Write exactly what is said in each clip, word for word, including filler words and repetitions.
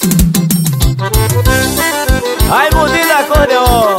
Raimundinho da acordeon.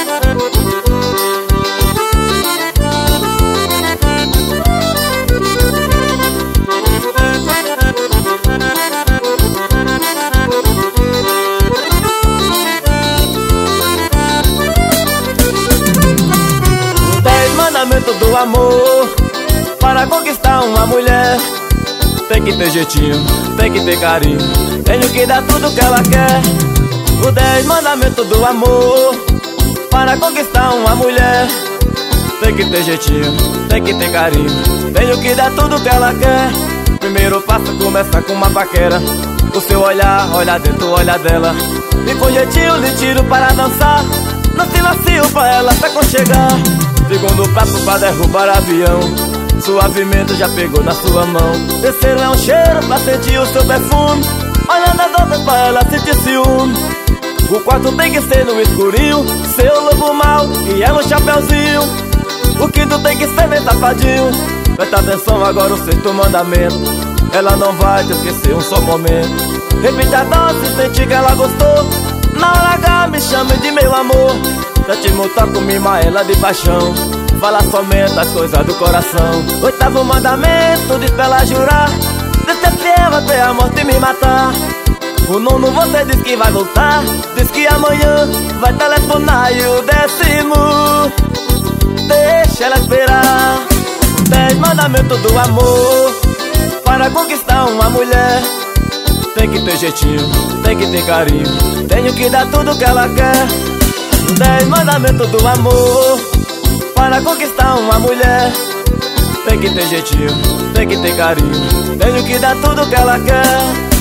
Dez mandamentos do amor para conquistar uma mulher. Tem que ter jeitinho, tem que ter carinho, tenho que dar tudo que ela quer. Os dez mandamentos do amor para conquistar uma mulher. Tem que ter jeitinho, tem que ter carinho, tenho que dar tudo que ela quer. Primeiro passo começa com uma paquera. O seu olhar, olha dentro, olha dela. E com jeitinho lhe tiro para dançar. No silencio pra ela se aconchegar. Segundo passo pra derrubar avião. Suavemente já pegou na sua mão. Terceiro é um cheiro pra sentir o seu perfume. Olhando as outras pra ela sentir ciúme. O quarto tem que ser no escurinho, seu lobo mau e ela um chapeuzinho. O quinto tem que ser bem safadinho. Presta atenção agora o sexto mandamento. Ela não vai te esquecer um só momento. Repita a dose, sentir que ela gostou. Na hora H me chame de meu amor. Sétimo toco, mima ela de paixão. Fala somente as coisas do coração. Oitavo mandamento, diz pra ela jurar de ser fiel até a morte me matar. O nono você diz que vai voltar, diz que amanhã vai telefonar. E o décimo, deixa ela esperar. Dez mandamentos do amor para conquistar uma mulher. Tem que ter jeitinho, tem que ter carinho, tenho que dar tudo que ela quer. Dez mandamentos do amor para conquistar uma mulher. Tem que ter jeitinho, tem que ter carinho, tenho que dar tudo que ela quer.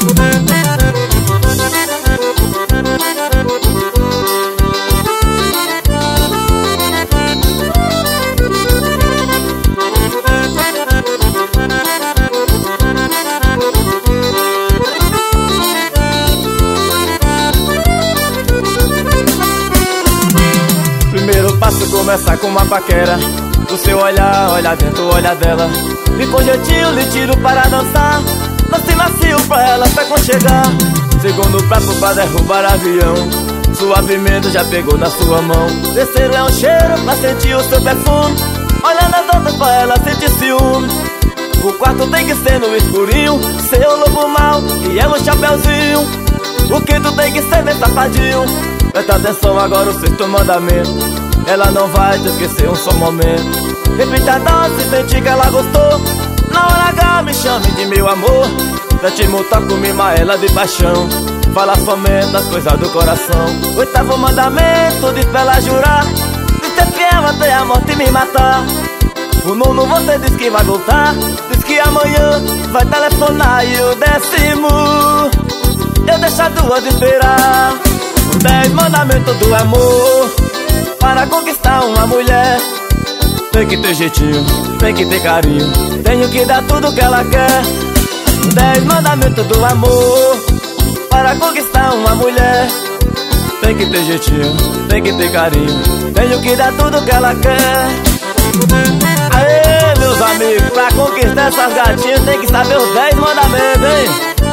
Primeiro passo começa com uma paquera. O seu olhar, olha dentro, olha dela. E com jeitinho lhe tiro para dançar. No silencio pra ela se aconchegar. Segundo passo pra derrubar avião. Suavemente já pegou na sua mão. Terceiro é um cheiro pra sentir o seu perfume. Olhando as outras pra ela sentir ciúme. O quarto tem que ser no escurinho, seu lobo mau e ela um chapeuzinho. O quinto tem que ser bem safadinho. Presta atenção agora o sexto mandamento. Ela não vai te esquecer um só momento. Repita a dose, sentir que ela gostou. Na hora H me chame de meu amor. Sétimo toco, mima ela de paixão. Fala somente das coisas do coração. Oitavo mandamento, diz pra ela jurar de ser fiel até a morte me matar. O nono você diz que vai voltar, diz que amanhã vai telefonar. E o décimo, eu deixo as duas esperar. Dez mandamentos do amor para conquistar uma mulher. Tem que ter jeitinho, tem que ter carinho, tenho que dar tudo que ela quer. Dez mandamentos do amor para conquistar uma mulher. Tem que ter jeitinho, tem que ter carinho, tenho que dar tudo que ela quer. Aê, meus amigos, pra conquistar essas gatinhas tem que saber os dez mandamentos, hein?